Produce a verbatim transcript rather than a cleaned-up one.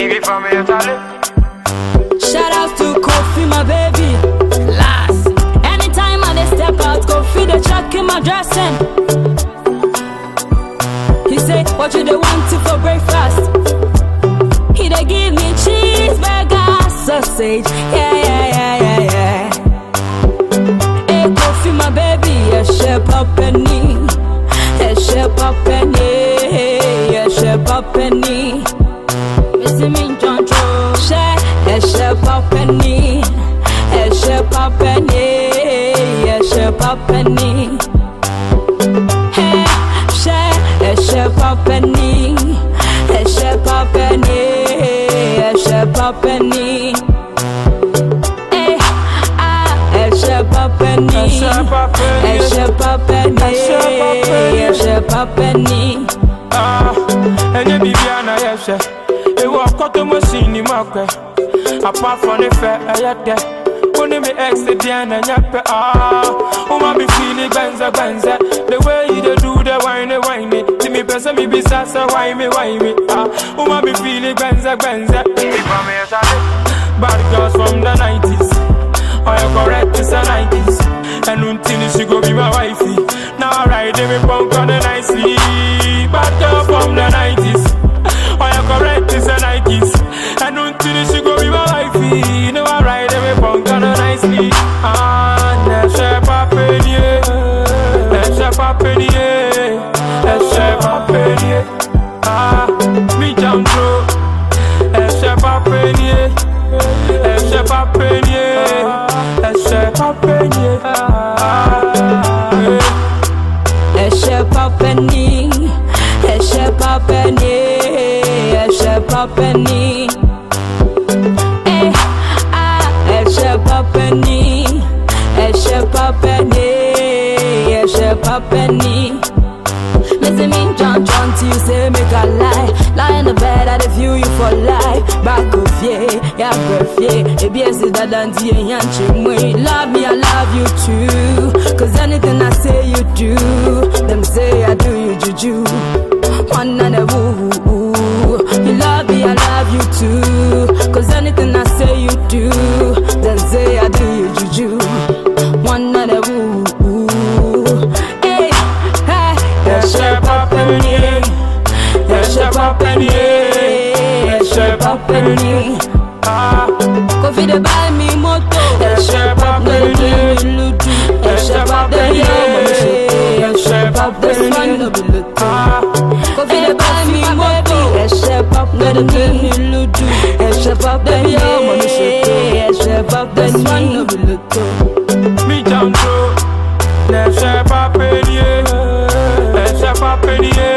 Give it for me, Charlie. Shout out to Kofi, my baby. Last. Anytime I dey step out, Kofi the chuck in my dressing. He say, what you dey want to for breakfast? He dey give me cheeseburger, sausage. Yeah, yeah, yeah, yeah, yeah. Hey, Kofi, my baby, yeah, shape up penny. Yeah, shape up penny. Yeah, shape up penny. Missy me John Joe. Share, yeah, shape up penny. Yeah, shape up penny. Yeah, shape up penny. Hey, share, yeah, shape up penny. Yeah, shape up penny. Yeah, shape up penny. Hey, ah, yeah, shape up penny. Yeah, shape up penny. Yeah, shape up penny. Ah, and you be Biana, yes, it was cut to machine, market. Apart from the fair, I had that. Only me ex the Diana, yap, ah, oh, my be feeling benza, benza. The way you do the wine, wine, to me, person, me be sassa, why me, why me, ah, oh, my be feeling benza, benza. Bad girls from the nineties, oh, you correct, it's the nineties. And until she go be my wifey. Now I ride every punk on the nicely. Bad girl from the nineties, oh, you correct, it's the nineties. And until she go be my wifey. Now I ride every punk on the nicely. Ah, neche pa penye, neche pa penye, neche pa penye. Ah, mi jam through, neche pa penye, neche pa penye, neche pa penye. Neche pa penye, neche pa penye, neche pa penye. Eh, ah, neche pa penny, neche pa penny, neche pa penny. Listen me, John, John, till you say make a lie. Lie in the bed, I view you for life. Back of yeah, yeah, breath, yeah. A B S is that dance, yeah, yeah. Love me, I love you too. Cause anything I say you do, them say I do you juju. One and a woo, woo, woo. You love me, I love you too. Cause anything I say you do, them say I do you juju. One and a woo, woo, woo. Hey, hey. Neche pa penye, neche pa penye, neche pa penye. Ah, Kofi de buy me moto, neche pa penye, neche pa penye, neche pa penye. Ah, Kofi de buy me moto, neche pa penye, neche pa penye, neche pa penye. mi jam through, neche pa penye, neche pa penye.